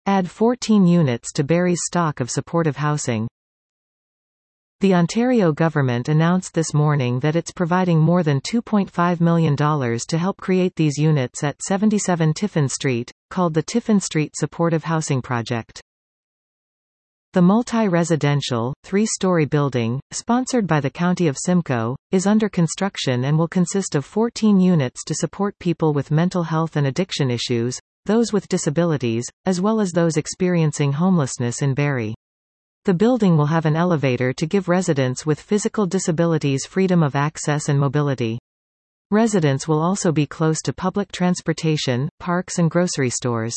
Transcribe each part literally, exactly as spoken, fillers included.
Add fourteen units to Barrie's stock of supportive housing. The Ontario government announced this morning that it's providing more than two point five million dollars to help create these units at seventy-seven Tiffin Street, called the Tiffin Street Supportive Housing Project. The multi-residential, three-story building, sponsored by the County of Simcoe, is under construction and will consist of fourteen units to support people with mental health and addiction issues, those with disabilities, as well as those experiencing homelessness in Barrie. The building will have an elevator to give residents with physical disabilities freedom of access and mobility. Residents will also be close to public transportation, parks and grocery stores.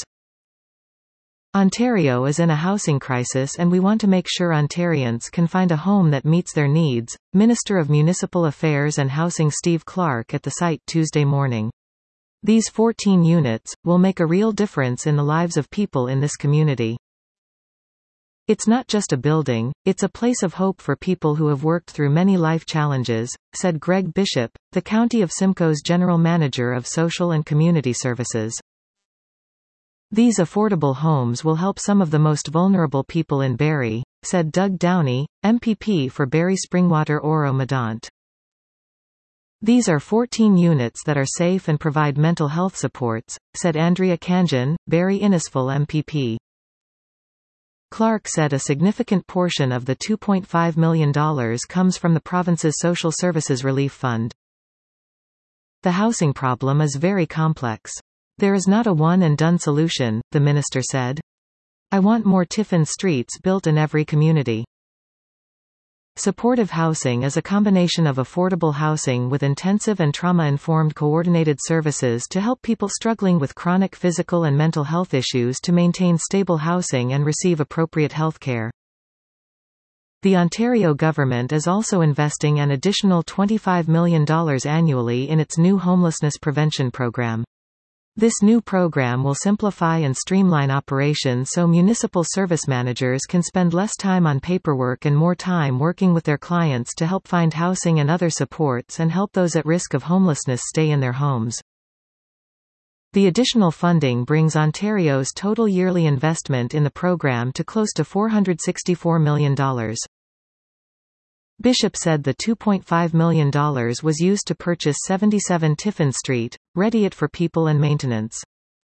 Ontario is in a housing crisis and we want to make sure Ontarians can find a home that meets their needs, Minister of Municipal Affairs and Housing Steve Clark at the site Tuesday morning. These fourteen units will make a real difference in the lives of people in this community. It's not just a building, it's a place of hope for people who have worked through many life challenges, said Greg Bishop, the County of Simcoe's General Manager of Social and Community Services. These affordable homes will help some of the most vulnerable people in Barrie, said Doug Downey, M P P for Barrie Springwater Oro-Medonte. These are fourteen units that are safe and provide mental health supports, said Andrea Khanjin, Barrie Innisfil M P P. Clark said a significant portion of the two point five million dollars comes from the province's Social Services Relief Fund. The housing problem is very complex. There is not a one-and-done solution, the minister said. I want more Tiffin streets built in every community. Supportive housing is a combination of affordable housing with intensive and trauma-informed coordinated services to help people struggling with chronic physical and mental health issues to maintain stable housing and receive appropriate health care. The Ontario government is also investing an additional twenty-five million dollars annually in its new homelessness prevention program. This new program will simplify and streamline operations so municipal service managers can spend less time on paperwork and more time working with their clients to help find housing and other supports and help those at risk of homelessness stay in their homes. The additional funding brings Ontario's total yearly investment in the program to close to four hundred sixty-four million dollars. Bishop said the two point five million dollars was used to purchase seventy-seven Tiffin Street, ready it for people and maintenance.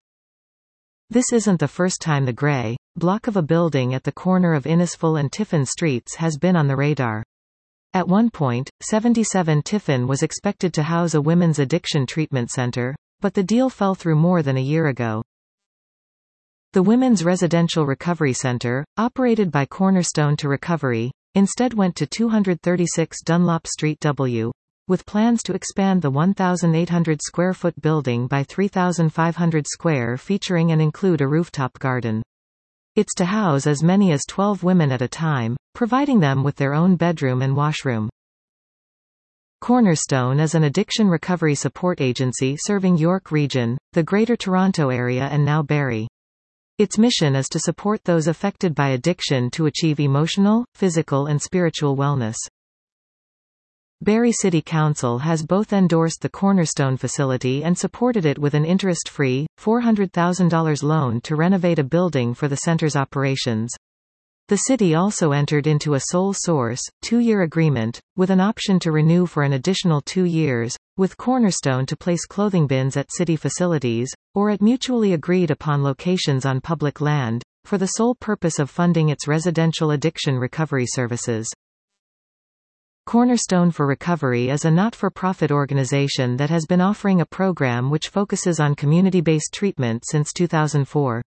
This isn't the first time the grey block of a building at the corner of Innisfil and Tiffin Streets has been on the radar. At one point, seventy-seven Tiffin was expected to house a women's addiction treatment center, but the deal fell through more than a year ago. The Women's Residential Recovery Center, operated by Cornerstone to Recovery, instead went to two hundred thirty-six Dunlop Street W, with plans to expand the one thousand eight hundred square foot building by three thousand five hundred square featuring and include a rooftop garden. It's to house as many as twelve women at a time, providing them with their own bedroom and washroom. Cornerstone is an addiction recovery support agency serving York Region, the Greater Toronto Area and now Barrie. Its mission is to support those affected by addiction to achieve emotional, physical and spiritual wellness. Barrie City Council has both endorsed the Cornerstone facility and supported it with an interest-free, four hundred thousand dollars loan to renovate a building for the center's operations. The city also entered into a sole source, two-year agreement, with an option to renew for an additional two years, with Cornerstone to place clothing bins at city facilities, or at mutually agreed-upon locations on public land, for the sole purpose of funding its residential addiction recovery services. Cornerstone for Recovery is a not-for-profit organization that has been offering a program which focuses on community-based treatment since two thousand four.